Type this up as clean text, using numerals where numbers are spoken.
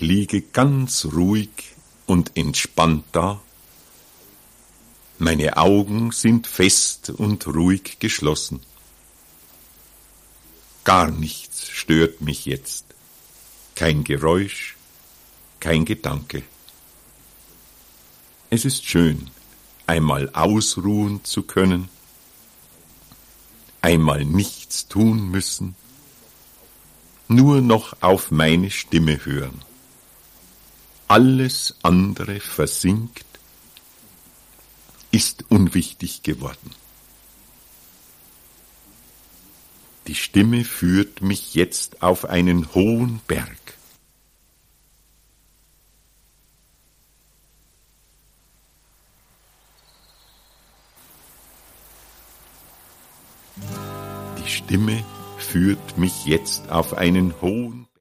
Ich liege ganz ruhig und entspannt da. Meine Augen sind fest und ruhig geschlossen. Gar nichts stört mich jetzt. Kein Geräusch, kein Gedanke. Es ist schön, einmal ausruhen zu können, einmal nichts tun müssen, nur noch auf meine Stimme hören. Alles andere versinkt, ist unwichtig geworden. Die Stimme führt mich jetzt auf einen hohen Berg. Die Stimme führt mich jetzt auf einen hohen